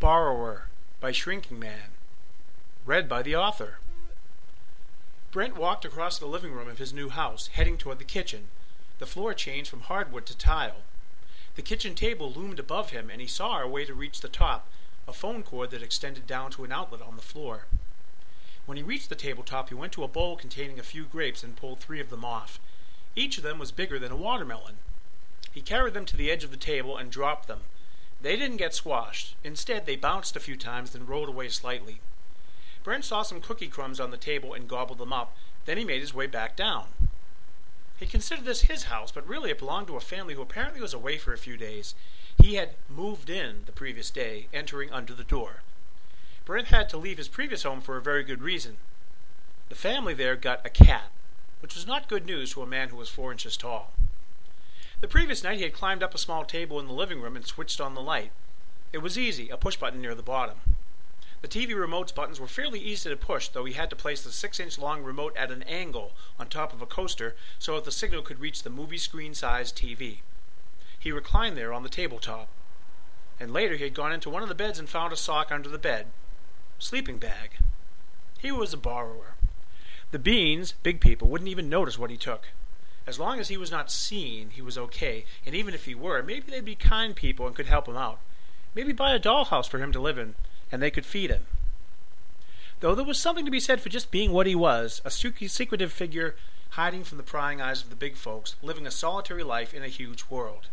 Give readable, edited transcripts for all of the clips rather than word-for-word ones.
Borrower by Shrinking Man. Read by the author. Brent walked across the living room of his new house, heading toward the kitchen. The floor changed from hardwood to tile. The kitchen table loomed above him, and he saw a way to reach the top, a phone cord that extended down to an outlet on the floor. When he reached the tabletop, he went to a bowl containing a few grapes and pulled 3 of them off. Each of them was bigger than a watermelon. He carried them to the edge of the table and dropped them. They didn't get squashed. Instead, they bounced a few times, then rolled away slightly. Brent saw some cookie crumbs on the table and gobbled them up. Then he made his way back down. He considered this his house, but really it belonged to a family who apparently was away for a few days. He had moved in the previous day, entering under the door. Brent had to leave his previous home for a very good reason. The family there got a cat, which was not good news to a man who was 4 inches tall. The previous night he had climbed up a small table in the living room and switched on the light. It was easy, a push button near the bottom. The TV remote's buttons were fairly easy to push, though he had to place the 6-inch long remote at an angle on top of a coaster so that the signal could reach the movie screen-sized TV. He reclined there on the tabletop. And later he had gone into one of the beds and found a sock under the bed. Sleeping bag. He was a borrower. The Beans, big people, wouldn't even notice what he took. As long as he was not seen, he was okay, and even if he were, maybe they'd be kind people and could help him out. Maybe buy a dollhouse for him to live in, and they could feed him. Though there was something to be said for just being what he was, a secretive figure hiding from the prying eyes of the big folks, living a solitary life in a huge world.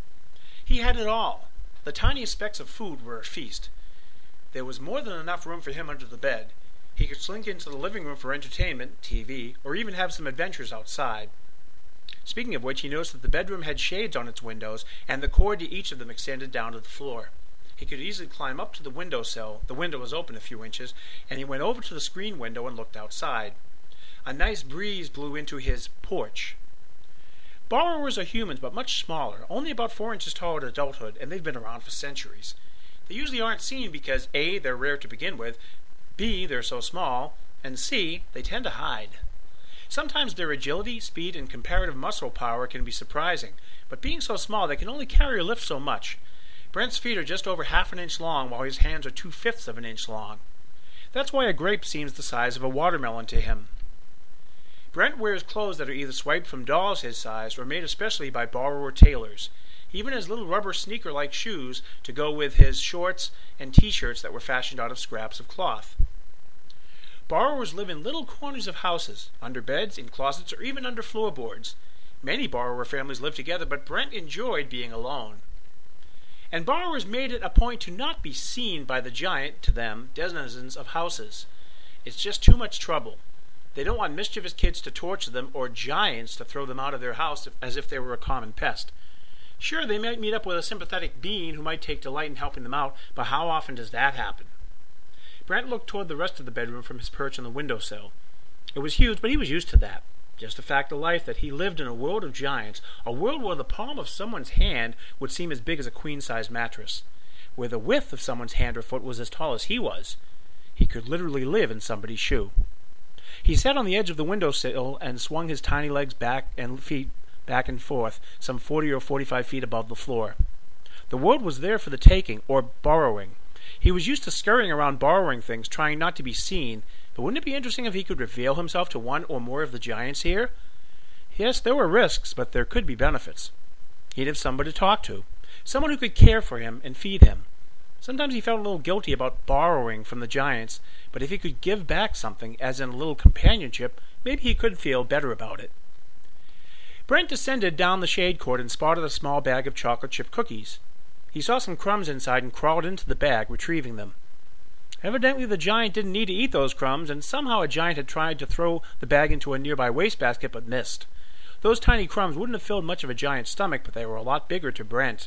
He had it all. The tiniest specks of food were a feast. There was more than enough room for him under the bed. He could slink into the living room for entertainment, TV, or even have some adventures outside. Speaking of which, he noticed that the bedroom had shades on its windows, and the cord to each of them extended down to the floor. He could easily climb up to the windowsill. The window was open a few inches, and he went over to the screen window and looked outside. A nice breeze blew into his porch. Borrowers are humans, but much smaller, only about 4 inches tall at adulthood, and they've been around for centuries. They usually aren't seen because A, they're rare to begin with, B, they're so small, and C, they tend to hide. Sometimes their agility, speed, and comparative muscle power can be surprising, but being so small they can only carry or lift so much. Brent's feet are just over 1/2 inch long, while his hands are 2/5 of an inch long. That's why a grape seems the size of a watermelon to him. Brent wears clothes that are either swiped from dolls his size or made especially by borrower tailors. He even has little rubber sneaker-like shoes to go with his shorts and t-shirts that were fashioned out of scraps of cloth. Borrowers live in little corners of houses, under beds, in closets, or even under floorboards. Many borrower families live together, but Brent enjoyed being alone. And borrowers made it a point to not be seen by the giant, to them, denizens of houses. It's just too much trouble. They don't want mischievous kids to torture them or giants to throw them out of their house as if they were a common pest. Sure, they might meet up with a sympathetic being who might take delight in helping them out, but how often does that happen? Brent looked toward the rest of the bedroom from his perch on the windowsill. It was huge, but he was used to that. Just a fact of life that he lived in a world of giants, a world where the palm of someone's hand would seem as big as a queen-size mattress, where the width of someone's hand or foot was as tall as he was. He could literally live in somebody's shoe. He sat on the edge of the windowsill and swung his tiny legs back and feet back and forth, some 40 or 45 feet above the floor. The world was there for the taking, or borrowing. He was used to scurrying around borrowing things, trying not to be seen, but wouldn't it be interesting if he could reveal himself to one or more of the giants here? Yes, there were risks, but there could be benefits. He'd have somebody to talk to, someone who could care for him and feed him. Sometimes he felt a little guilty about borrowing from the giants, but if he could give back something, as in a little companionship, maybe he could feel better about it. Brent descended down the shade cord and spotted a small bag of chocolate chip cookies. He saw some crumbs inside and crawled into the bag, retrieving them. Evidently the giant didn't need to eat those crumbs, and somehow a giant had tried to throw the bag into a nearby wastebasket but missed. Those tiny crumbs wouldn't have filled much of a giant's stomach, but they were a lot bigger to Brent.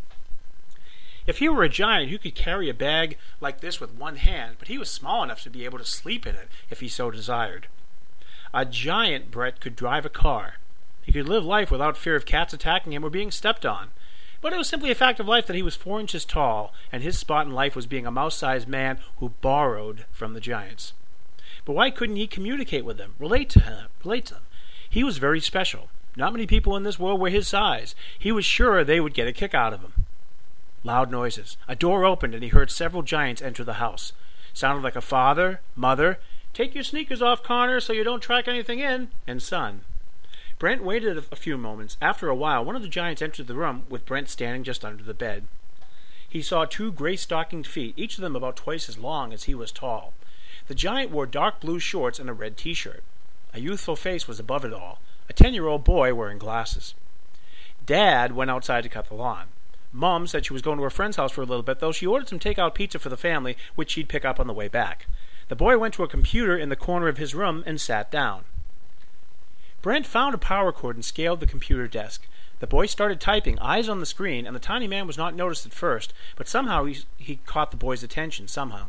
If he were a giant, he could carry a bag like this with one hand, but he was small enough to be able to sleep in it if he so desired. A giant Brent could drive a car. He could live life without fear of cats attacking him or being stepped on. But it was simply a fact of life that he was 4 inches tall, and his spot in life was being a mouse-sized man who borrowed from the giants. But why couldn't he communicate with them, relate to them? He was very special. Not many people in this world were his size. He was sure they would get a kick out of him. Loud noises. A door opened and he heard several giants enter the house. Sounded like a father, mother, "Take your sneakers off, Connor, so you don't track anything in," and son. Brent waited a few moments. After a while, one of the giants entered the room with Brent standing just under the bed. He saw 2 gray-stockinged feet, each of them about twice as long as he was tall. The giant wore dark blue shorts and a red t-shirt. A youthful face was above it all, a 10-year-old boy wearing glasses. Dad went outside to cut the lawn. Mom said she was going to her friend's house for a little bit, though she ordered some takeout pizza for the family, which she'd pick up on the way back. The boy went to a computer in the corner of his room and sat down. Brent found a power cord and scaled the computer desk. The boy started typing, eyes on the screen, and the tiny man was not noticed at first, but somehow he caught the boy's attention, somehow.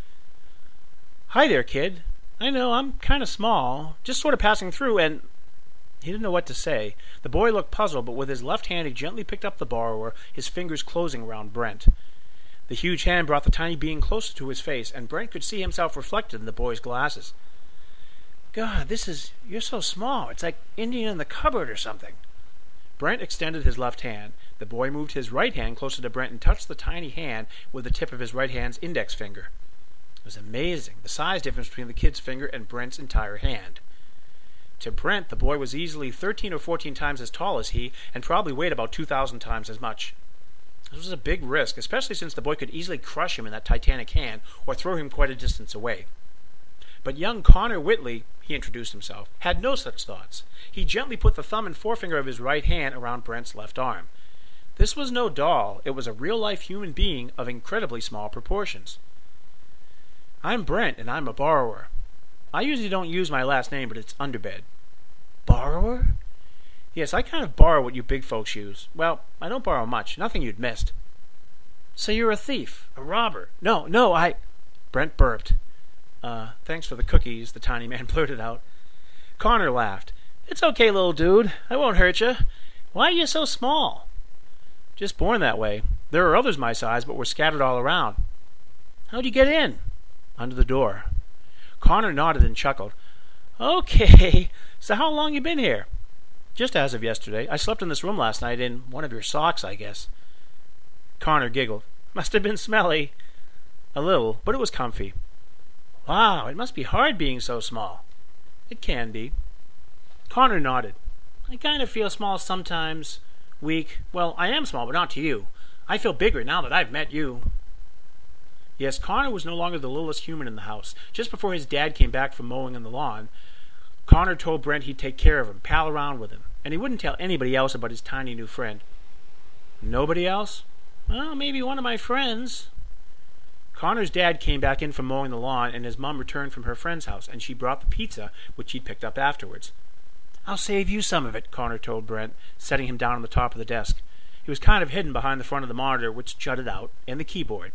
"Hi there, kid. I know, I'm kind of small, just sort of passing through," and he didn't know what to say. The boy looked puzzled, but with his left hand he gently picked up the borrower, his fingers closing around Brent. The huge hand brought the tiny being closer to his face, and Brent could see himself reflected in the boy's glasses. "God, you're so small. It's like Indian in the cupboard or something." Brent extended his left hand. The boy moved his right hand closer to Brent and touched the tiny hand with the tip of his right hand's index finger. It was amazing, the size difference between the kid's finger and Brent's entire hand. To Brent, the boy was easily 13 or 14 times as tall as he, and probably weighed about 2,000 times as much. This was a big risk, especially since the boy could easily crush him in that titanic hand or throw him quite a distance away. But young Connor Whitley, he introduced himself, had no such thoughts. He gently put the thumb and forefinger of his right hand around Brent's left arm. This was no doll. It was a real-life human being of incredibly small proportions. "I'm Brent, and I'm a borrower. I usually don't use my last name, but it's Underbed." "Borrower?" "Yes, I kind of borrow what you big folks use. Well, I don't borrow much. Nothing you'd missed." "So you're a thief, a robber?" No, Brent burped. Thanks for the cookies," the tiny man blurted out. Connor laughed. "It's okay, little dude. I won't hurt you. Why are you so small?" "Just born that way. There are others my size, but we're scattered all around." "How'd you get in?" "Under the door." Connor nodded and chuckled. "Okay, so how long you been here?" "Just as of yesterday. I slept in this room last night in one of your socks, I guess." Connor giggled. "Must have been smelly." "A little, but it was comfy." "Wow, it must be hard being so small." "It can be." Connor nodded. "I kind of feel small sometimes. Weak. Well, I am small, but not to you. I feel bigger now that I've met you." Yes, Connor was no longer the littlest human in the house. Just before his dad came back from mowing on the lawn, Connor told Brent he'd take care of him, pal around with him, and he wouldn't tell anybody else about his tiny new friend. "Nobody else?" "Well, maybe one of my friends." Connor's dad came back in from mowing the lawn, and his mom returned from her friend's house, and she brought the pizza, which he'd picked up afterwards. "I'll save you some of it," Connor told Brent, setting him down on the top of the desk. He was kind of hidden behind the front of the monitor, which jutted out, and the keyboard.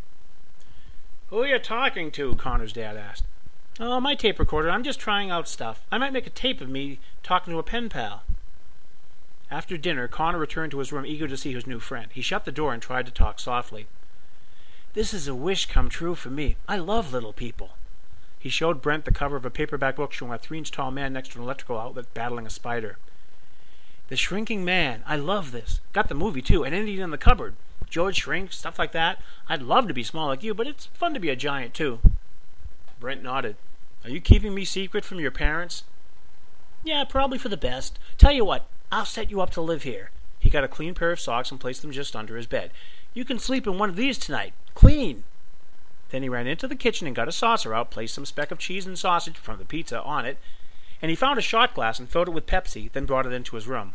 "Who are you talking to?" Connor's dad asked. "Oh, my tape recorder. I'm just trying out stuff. I might make a tape of me talking to a pen pal." After dinner, Connor returned to his room eager to see his new friend. He shut the door and tried to talk softly. "This is a wish come true for me. I love little people." He showed Brent the cover of a paperback book showing a 3-inch tall man next to an electrical outlet battling a spider. "The Shrinking Man. I love this. Got the movie, too, and Indian in the Cupboard. George Shrink, stuff like that. I'd love to be small like you, but it's fun to be a giant, too." Brent nodded. "Are you keeping me secret from your parents?" "Yeah, probably for the best. Tell you what, I'll set you up to live here." He got a clean pair of socks and placed them just under his bed. "You can sleep in one of these tonight. Clean." Then he ran into the kitchen and got a saucer out, placed some speck of cheese and sausage from the pizza on it, and he found a shot glass and filled it with Pepsi, then brought it into his room.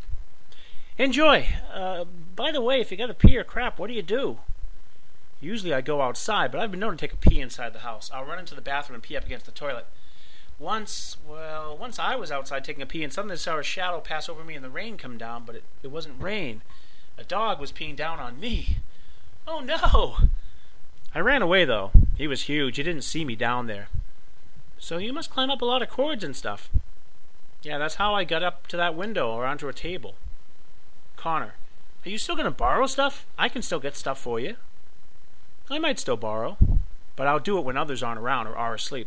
"Enjoy. By the way, if you gotta pee or crap, what do you do?" "Usually I go outside, but I've been known to take a pee inside the house. I'll run into the bathroom and pee up against the toilet. Once I was outside taking a pee and suddenly saw a shadow pass over me and the rain come down, but it wasn't rain. A dog was peeing down on me. Oh no!" "I ran away though. He was huge. He didn't see me down there." "So you must climb up a lot of cords and stuff." "Yeah, that's how I got up to that window or onto a table." Connor, "Are you still going to borrow stuff? I can still get stuff for you." "I might still borrow, but I'll do it when others aren't around or are asleep."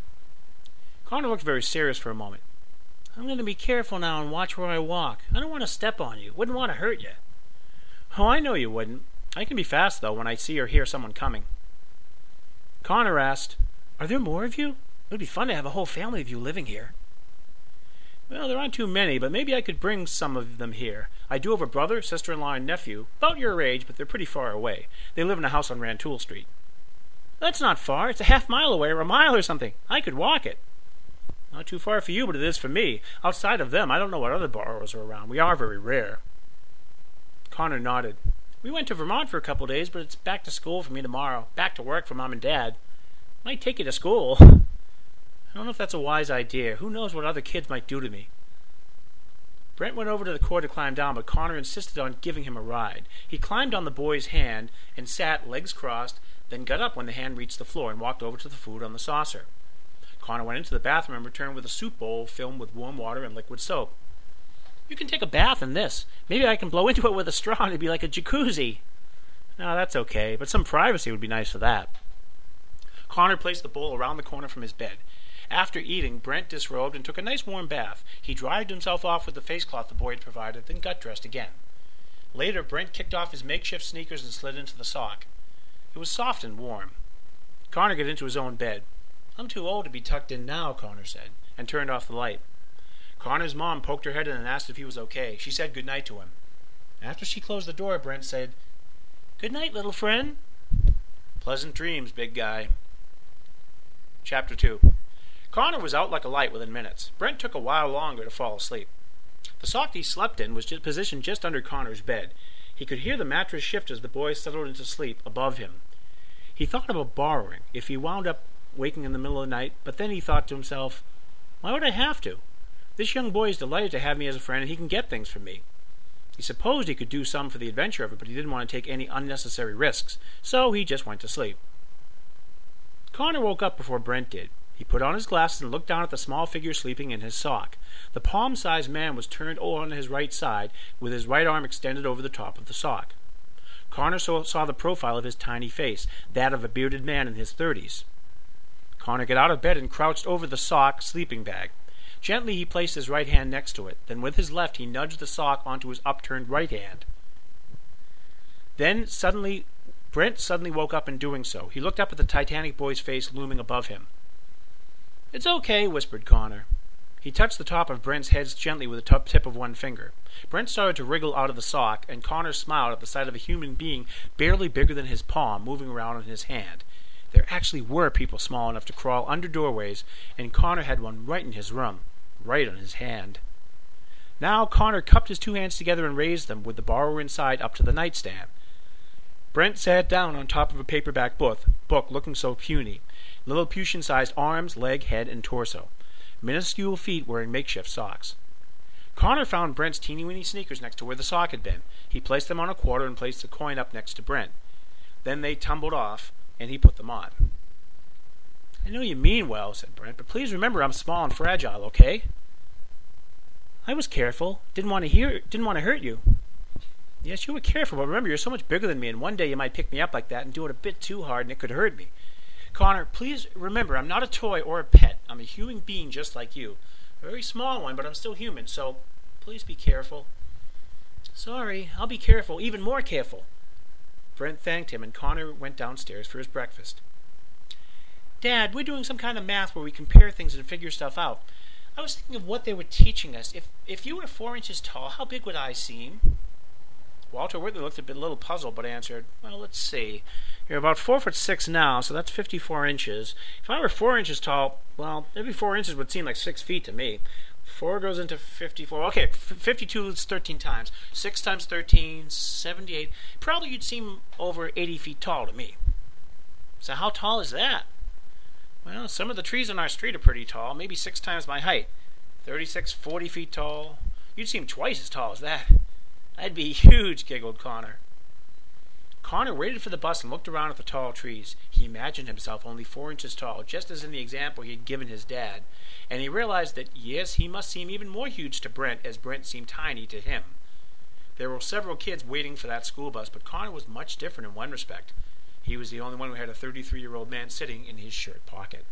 Connor looked very serious for a moment. "I'm going to be careful now and watch where I walk. I don't want to step on you. Wouldn't want to hurt you." "Oh, I know you wouldn't. I can be fast, though, when I see or hear someone coming. Connor asked, "Are there more of you? It would be fun to have a whole family of you living here." "Well, there aren't too many, but maybe I could bring some of them here. I do have a brother, sister-in-law, and nephew, about your age, but they're pretty far away. They live in a house on Rantoul Street." "That's not far. It's a half-mile away, or a mile or something. I could walk it." "Not too far for you, but it is for me. Outside of them, I don't know what other borrowers are around. We are very rare." Connor nodded. "We went to Vermont for a couple of days, but it's back to school for me tomorrow. Back to work for Mom and Dad. Might take you to school." "I don't know if that's a wise idea. Who knows what other kids might do to me." Brent went over to the cord to climb down, but Connor insisted on giving him a ride. He climbed on the boy's hand and sat, legs crossed, then got up when the hand reached the floor and walked over to the food on the saucer. Connor went into the bathroom and returned with a soup bowl filled with warm water and liquid soap. "You can take a bath in this. Maybe I can blow into it with a straw and it'd be like a jacuzzi." "No, that's okay, but some privacy would be nice for that." Connor placed the bowl around the corner from his bed. After eating, Brent disrobed and took a nice warm bath. He dried himself off with the face cloth the boy had provided, then got dressed again. Later, Brent kicked off his makeshift sneakers and slid into the sock. It was soft and warm. Connor got into his own bed. "I'm too old to be tucked in now," Connor said, and turned off the light. Connor's mom poked her head in and asked if he was okay. She said good night to him. After she closed the door, Brent said, "Good night, little friend." "Pleasant dreams, big guy." Chapter 2. Connor was out like a light within minutes. Brent took a while longer to fall asleep. The sock he slept in was positioned just under Connor's bed. He could hear the mattress shift as the boy settled into sleep above him. He thought about borrowing if he wound up waking in the middle of the night, but then he thought to himself, "Why would I have to? This young boy is delighted to have me as a friend, and he can get things from me." He supposed he could do some for the adventure of it, but he didn't want to take any unnecessary risks, so he just went to sleep. Connor woke up before Brent did. He put on his glasses and looked down at the small figure sleeping in his sock. The palm-sized man was turned on his right side, with his right arm extended over the top of the sock. Connor saw the profile of his tiny face, that of a bearded man in his 30s. Connor got out of bed and crouched over the sock sleeping bag. Gently he placed his right hand next to it. Then with his left he nudged the sock onto his upturned right hand. Then Brent suddenly woke up in doing so. He looked up at the Titanic boy's face looming above him. "It's okay," whispered Connor. He touched the top of Brent's head gently with the tip of one finger. Brent started to wriggle out of the sock, and Connor smiled at the sight of a human being barely bigger than his palm moving around in his hand. There actually were people small enough to crawl under doorways, and Connor had one right in his room, right on his hand. Now Connor cupped his two hands together and raised them, with the borrower inside, up to the nightstand. Brent sat down on top of a paperback book looking so puny. Lilliputian-sized arms, leg, head, and torso. Minuscule feet wearing makeshift socks. Connor found Brent's teeny-weeny sneakers next to where the sock had been. He placed them on a quarter and placed the coin up next to Brent. Then they tumbled off, and he put them on. "I know you mean well," said Brent, "but please remember I'm small and fragile, okay?" "I was careful. Didn't want to hurt you." "Yes, you were careful, but remember you're so much bigger than me, and one day you might pick me up like that and do it a bit too hard, and it could hurt me. Connor, please remember I'm not a toy or a pet. I'm a human being just like you. A very small one, but I'm still human, so please be careful." "Sorry, I'll be careful, even more careful." Brent thanked him, and Connor went downstairs for his breakfast. "Dad, we're doing some kind of math where we compare things and figure stuff out. I was thinking of what they were teaching us. If you were 4 inches tall, how big would I seem?" Walter Whitley looked a little puzzled, but answered, "Well, let's see. You're about 4'6" now, so that's 54 inches. If I were 4 inches tall, well, every 4 inches would seem like 6 feet to me. 4 goes into 54. Okay, 52 is 13 times. 6 times 13, 78. Probably you'd seem over 80 feet tall to me." "So how tall is that?" "Well, some of the trees on our street are pretty tall, maybe 6 times my height. 36, 40 feet tall. You'd seem twice as tall as that." "I'd be huge," giggled Connor. Connor waited for the bus and looked around at the tall trees. He imagined himself only 4 inches tall, just as in the example he had given his dad, and he realized that, yes, he must seem even more huge to Brent as Brent seemed tiny to him. There were several kids waiting for that school bus, but Connor was much different in one respect. He was the only one who had a 33-year-old man sitting in his shirt pocket.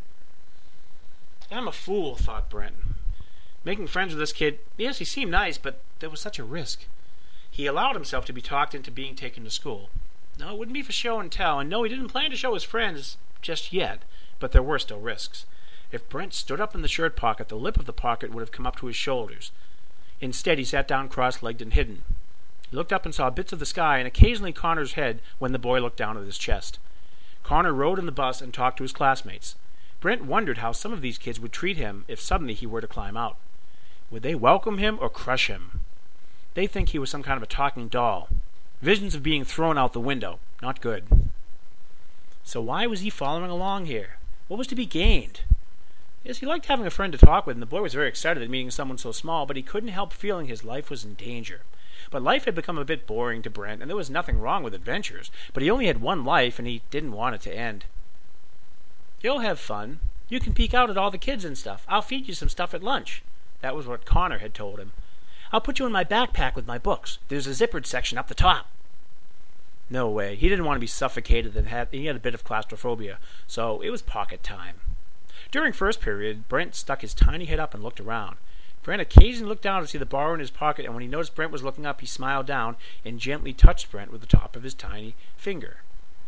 "I'm a fool," thought Brent. Making friends with this kid, yes, he seemed nice, but there was such a risk. He allowed himself to be talked into being taken to school. No, it wouldn't be for show and tell, and no, he didn't plan to show his friends just yet, but there were still risks. If Brent stood up in the shirt pocket, the lip of the pocket would have come up to his shoulders. Instead, he sat down cross-legged and hidden. He looked up and saw bits of the sky and occasionally Connor's head when the boy looked down at his chest. Connor rode in the bus and talked to his classmates. Brent wondered how some of these kids would treat him if suddenly he were to climb out. Would they welcome him or crush him? They'd think he was some kind of a talking doll. Visions of being thrown out the window. Not good. So why was he following along here? What was to be gained? Yes, he liked having a friend to talk with, and the boy was very excited at meeting someone so small, but he couldn't help feeling his life was in danger. But life had become a bit boring to Brent, and there was nothing wrong with adventures, but he only had one life, and he didn't want it to end. You'll have fun. You can peek out at all the kids and stuff. I'll feed you some stuff at lunch. That was what Connor had told him. I'll put you in my backpack with my books. There's a zippered section up the top. No way. He didn't want to be suffocated, and he had a bit of claustrophobia, so it was pocket time. During first period, Brent stuck his tiny head up and looked around. Brent occasionally looked down to see the borrower in his pocket, and when he noticed Brent was looking up, he smiled down and gently touched Brent with the top of his tiny finger.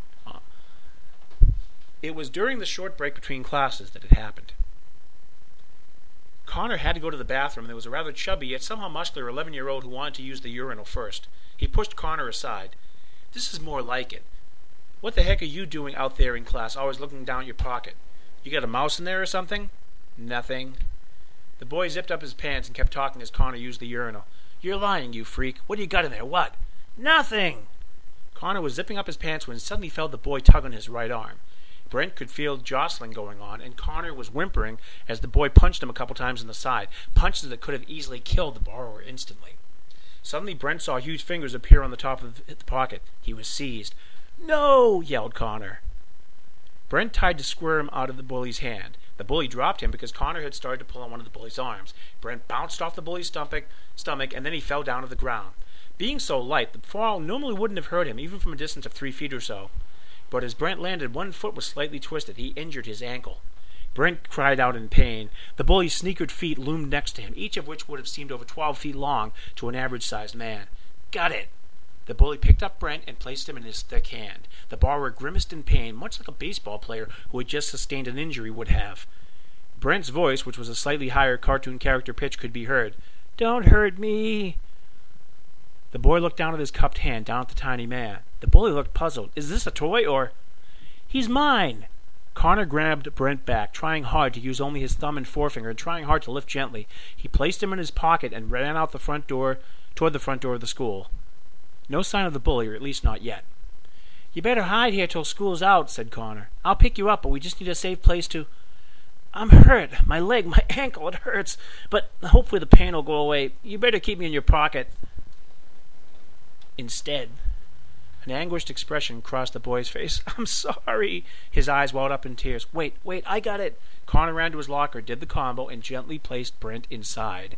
It was during the short break between classes that it happened. Connor had to go to the bathroom, and there was a rather chubby yet somehow muscular 11-year-old who wanted to use the urinal first. He pushed Connor aside. This is more like it. What the heck are you doing out there in class, always looking down at your pocket? You got a mouse in there or something? Nothing. The boy zipped up his pants and kept talking as Connor used the urinal. You're lying, you freak. What do you got in there? What? Nothing! Connor was zipping up his pants when he suddenly felt the boy tug on his right arm. Brent could feel jostling going on, and Connor was whimpering as the boy punched him a couple times in the side, punches that could have easily killed the borrower instantly. Suddenly Brent saw huge fingers appear on the top of the pocket. He was seized. No! Yelled Connor. Brent tried to squirm out of the bully's hand. The bully dropped him because Connor had started to pull on one of the bully's arms. Brent bounced off the bully's stomach, and then he fell down to the ground. Being so light, the fall normally wouldn't have hurt him, even from a distance of 3 feet or so. But as Brent landed, one foot was slightly twisted. He injured his ankle. Brent cried out in pain. The bully's sneakered feet loomed next to him, each of which would have seemed over 12 feet long to an average-sized man. Got it! The bully picked up Brent and placed him in his thick hand. The borrower grimaced in pain, much like a baseball player who had just sustained an injury would have. Brent's voice, which was a slightly higher cartoon character pitch, could be heard. Don't hurt me! The boy looked down at his cupped hand, down at the tiny man. The bully looked puzzled. Is this a toy, or... He's mine! Connor grabbed Brent back, trying hard to use only his thumb and forefinger and trying hard to lift gently. He placed him in his pocket and ran out the front door, toward the front door of the school. No sign of the bully, or at least not yet. You better hide here till school's out, said Connor. I'll pick you up, but we just need a safe place to... I'm hurt. My leg, my ankle, it hurts. But hopefully the pain will go away. You better keep me in your pocket. Instead, an anguished expression crossed the boy's face. I'm sorry. His eyes welled up in tears. Wait, I got it. Connor ran to his locker, did the combo, and gently placed Brent inside.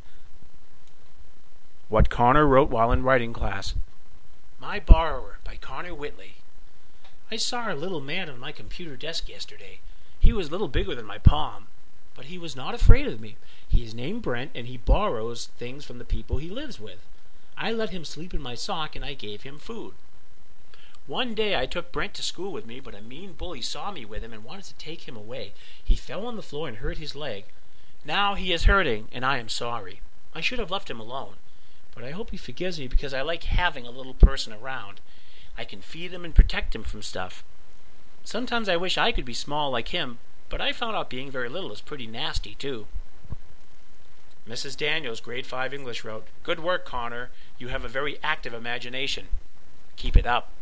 What Connor wrote while in writing class. My Borrower by Connor Whitley. I saw a little man on my computer desk yesterday. He was a little bigger than my palm, but he was not afraid of me. He is named Brent, and he borrows things from the people he lives with. I let him sleep in my sock, and I gave him food. One day I took Brent to school with me, but a mean bully saw me with him and wanted to take him away. He fell on the floor and hurt his leg. Now he is hurting, and I am sorry. I should have left him alone, but I hope he forgives me because I like having a little person around. I can feed him and protect him from stuff. Sometimes I wish I could be small like him, but I found out being very little is pretty nasty, too. Mrs. Daniels, grade 5 English, wrote, Good work, Connor. You have a very active imagination. Keep it up.